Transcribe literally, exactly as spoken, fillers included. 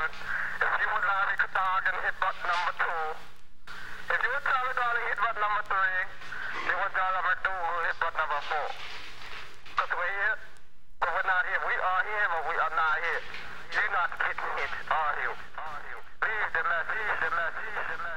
Darling. If you would like to talk and hit button number two. If you would tell darling, hit button number three. You would tell number two, hit button number four. Because we're here, but we're not here. We are here, but we are not here. You're not getting hit, are you? Are you? Leave the message, the message, the message.